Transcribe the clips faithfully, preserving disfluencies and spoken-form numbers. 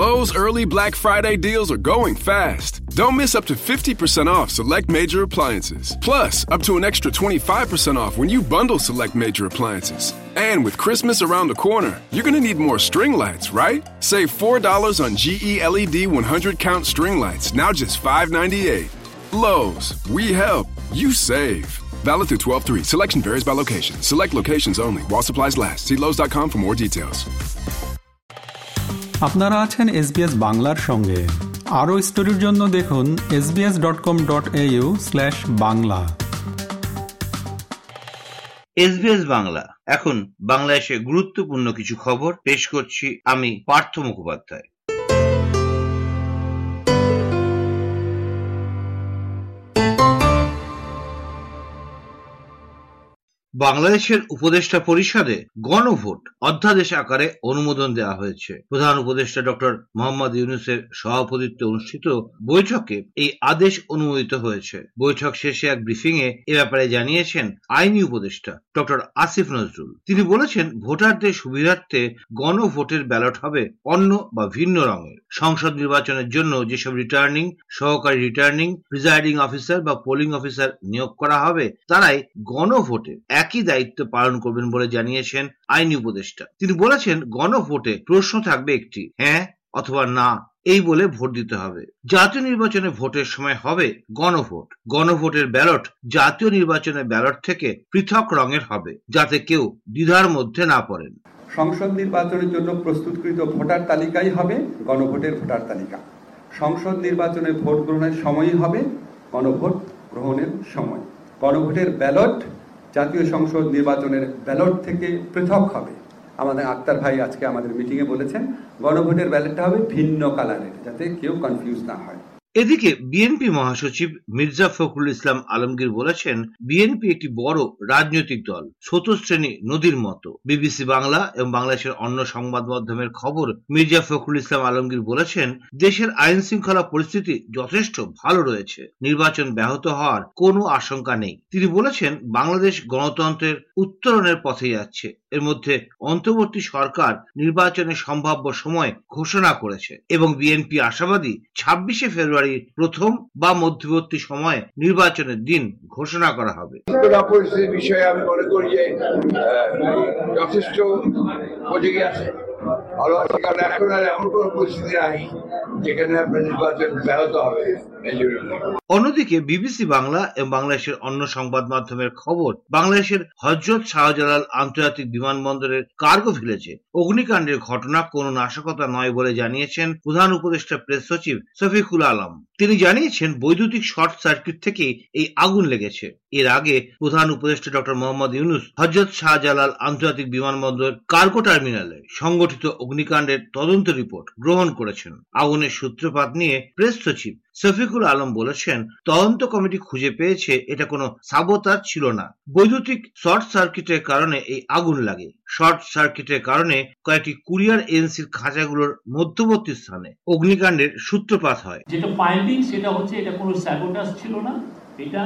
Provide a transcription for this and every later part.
Lowe's early Black Friday deals are going fast. Don't miss up to fifty percent off select major appliances. Plus, up to an extra twenty-five percent off when you bundle select major appliances. And with Christmas around the corner, you're going to need more string lights, right? Save four dollars on G E L E D one hundred count string lights, now just five ninety-eight. Lowe's, we help, you save. Valid through twelve three. Selection varies by location. Select locations only. While supplies last. See lowes dot com for more details. আপনারা আছেন SBS বাংলার সঙ্গে। আরও স্টোরির জন্য দেখুন S B S dot com dot A U slash Bangla. SBS Bangla এখন বাংলাদেশে গুরুত্বপূর্ণ কিছু খবর পেশ করছি আমি পার্থ মুখোপাধ্যায়। বাংলাদেশের উপদেষ্টা পরিষদে গণভোট অধ্যাদেশ আকারে অনুমোদন দেওয়া হয়েছে। প্রধান উপদেষ্টা ডক্টর মোহাম্মদ ইউনূসের সভাপতিত্বে অনুষ্ঠিত বৈঠকে এই আদেশ অনুমোদিত হয়েছে। বৈঠক শেষে এক ব্রিফিং এ এ ব্যাপারে জানিয়েছেন আইনি উপদেষ্টা ডক্টর আসিফ নজরুল। তিনি বলেছেন, ভোটারদের সুবিধার্থে গণভোটের ব্যালট হবে অন্য বা ভিন্ন রঙের। সংসদ নির্বাচনের জন্য যেসব রিটার্নিং, সহকারী রিটার্নিং, প্রিজাইডিং অফিসার বা পোলিং অফিসার নিয়োগ করা হবে তারাই গণভোটে একই দায়িত্ব পালন করবেন বলে জানিয়েছেন আইনি উপদেষ্টা। তিনি বলেছেন, গণভোটে প্রশ্ন থাকবে একটি, হ্যাঁ অথবা না এই বলে ভোট দিতে হবে। জাতীয় নির্বাচনে ভোটের সময় হবে গণভোট। গণভোটের ব্যালট জাতীয় নির্বাচনের ব্যালট থেকে পৃথক রঙের হবে, যাতে কেউ দ্বিধার মধ্যে না পড়েন। সংসদ নির্বাচনের জন্য প্রস্তুতকৃত ভোটার তালিকাই হবে গণভোটের ভোটার তালিকা। সংসদ নির্বাচনে ভোট গ্রহণের সময়ই হবে গণভোট গ্রহণের সময়। গণভোটের ব্যালট জাতীয় সংসদ নির্বাচনের ব্যালট থেকে পৃথক হবে। আমাদের আক্তার ভাই আজকে আমাদের মিটিংয়ে বলেছেন, গণভোটের ব্যালটটা হবে ভিন্ন কালারের, যাতে কেউ কনফিউজ না হয়। এদিকে বিএনপি মহাসচিব মির্জা ফখরুল ইসলাম আলমগীর বলেছেন, বিএনপি একটি বড় রাজনৈতিক দল, স্রোতশ্রেণী নদীর মতো। বিবিসি বাংলা এবং বাংলাদেশের অন্য সংবাদ মাধ্যমের খবর মির্জা ফখরুল ইসলাম আলমগীর বলেছেন, দেশের আইন শৃঙ্খলা পরিস্থিতি যথেষ্ট ভালো রয়েছে, নির্বাচন ব্যাহত হওয়ার কোনো আশঙ্কা নেই। তিনি বলেছেন, বাংলাদেশ গণতন্ত্রের উত্তরণের পথে যাচ্ছে। এর মধ্যে অন্তর্বর্তী সরকার নির্বাচনের সম্ভাব্য সময় ঘোষণা করেছে এবং বিএনপি আশাবাদী ছাব্বিশে ফেব্রুয়ারি প্রথম বা মধ্যবর্তী সময় নির্বাচনের দিন ঘোষণা করা হবে। পরিস্থিতির বিষয়ে আমি মনে করি যে যথেষ্ট উপযোগী আছে, ভালো আছে, কারণ এখন আর এমন কোন পরিস্থিতি নাই যেখানে আপনার নির্বাচন ব্যাহত হবে। অন্যদিকে বিবিসি বাংলা এবং বাংলাদেশের অন্য সংবাদ মাধ্যমের খবর, বাংলাদেশের হযরত শাহজালাল আন্তর্জাতিক বিমানবন্দরের কার্গো ভিলেজে অগ্নিকাণ্ডের ঘটনা কোনো নাশকতা নয় বলে জানিয়েছেন প্রধান উপদেষ্টা প্রেস সচিব শফিকুল আলম। তিনি জানিয়েছেন, বৈদ্যুতিক শর্ট সার্কিট থেকে এই আগুন লেগেছে। এর আগে প্রধান উপদেষ্টা ডক্টর মোহাম্মদ ইউনূস হযরত শাহজালাল আন্তর্জাতিক বিমানবন্দর কার্গো টার্মিনালে সংগঠিত অগ্নিকাণ্ডের তদন্ত রিপোর্ট গ্রহণ করেছেন। আগুনের সূত্রপাত নিয়ে প্রেস সচিব শফিকুল আলম বলেছেন, তদন্ত কমিটি খুঁজে পেয়েছে এটা কোনো সাবোতাজ ছিল না। বৈদ্যুতিক শর্ট সার্কিটের কারণে এই আগুন লাগে। শর্ট সার্কিটের কারণে কয়েকটি কুরিয়ার এজেন্সির খাঁচাগুলোর মধ্যবর্তী স্থানে অগ্নিকাণ্ডের সূত্রপাত হয়। যেটা ফাইন্ডিং সেটা হচ্ছে এটা কোনো সাবোটাজ ছিল না, এটা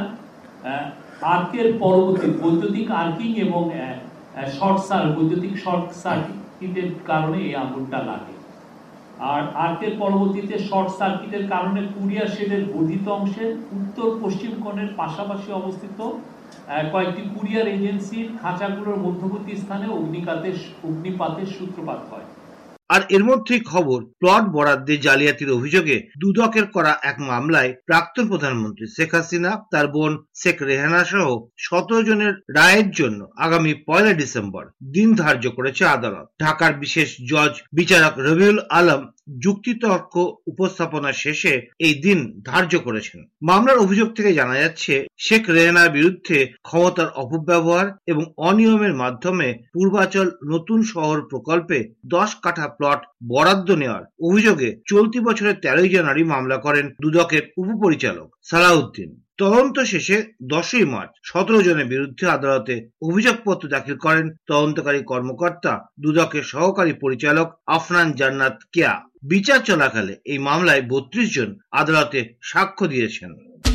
আর্কের পরবর্তী বৈদ্যুতিক আর্কিং এবং শর্ট সার্কিট বৈদ্যুতিক শর্ট সার্কিটের কারণে এই আগুনটা লাগে। আর আর্কের পরবর্তীতে শর্ট সার্কিটের কারণে কুরিয়ার শেডের বর্ধিত অংশের উত্তর পশ্চিম কোণের পাশাপাশি অবস্থিত কয়েকটি কুরিয়ার এজেন্সির খাঁচাগুলোর মধ্যবর্তী স্থানে অগ্নিকাতের অগ্নিপাতের সূত্রপাত হয়। আর এর মধ্যেই খবর, প্লট বরাদ্দে জালিয়াতির অভিযোগে দুদকের করা এক মামলায় প্রাক্তন প্রধানমন্ত্রী শেখ হাসিনা, তার বোন শেখ রেহানা সহ সতেরো জনের রায়ের জন্য আগামী পয়লা ডিসেম্বর দিন ধার্য করেছে আদালত। ঢাকার বিশেষ জজ বিচারক রবিউল আলম যুক্তিতর্ক উপস্থাপনা শেষে এই দিন ধার্য করেছেন। মামলার অভিযোগ থেকে জানা যাচ্ছে, শেখ রেহানার বিরুদ্ধে ক্ষমতার অপব্যবহার এবং অনিয়মের মাধ্যমে পূর্বাচল নতুন শহর প্রকল্পে দশ কাঠা প্লট বরাদ্দ নেওয়ার অভিযোগে চলতি বছরের তেরোই জানুয়ারি মামলা করেন দুদকের উপপরিচালক সালাউদ্দিন। তদন্ত শেষে দশই মার্চ সতেরো জনের বিরুদ্ধে আদালতে অভিযোগপত্র দাখিল করেন তদন্তকারী কর্মকর্তা দুদকের সহকারী পরিচালক আফনান জান্নাত কেয়া। বিচার চলাকালে এই মামলায় বত্রিশ জন আদালতে সাক্ষ্য দিয়েছেন।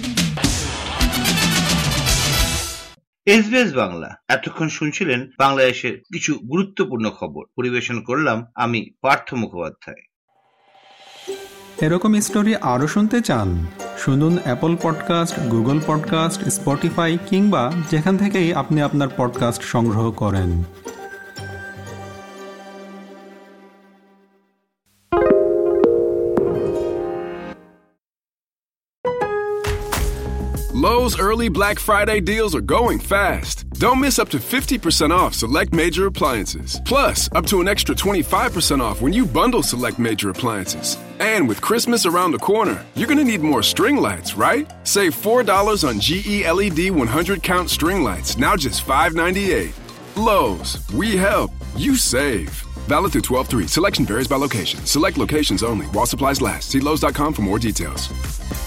এসবিএস বাংলা এতক্ষণ শুনছিলেন বাংলাদেশের কিছু গুরুত্বপূর্ণ খবর। পরিবেশন করলাম আমি পার্থ মুখোপাধ্যায়। এরকম স্টোরি আরও শুনতে চান? শুনুন Apple podcast, Google podcast, Spotify কিংবা যেখান থেকেই আপনি আপনার পডকাস্ট সংগ্রহ করেন। Lowe's early Black Friday deals are going fast. Don't miss up to fifty percent off select major appliances. Plus, up to an extra twenty-five percent off when you bundle select major appliances. And with Christmas around the corner, you're going to need more string lights, right? Save four dollars on G E L E D one hundred count string lights, now just five ninety-eight. Lowe's, we help, you save. Valid through twelve three. Selection varies by location. Select locations only while supplies last. See Lowe's dot com for more details.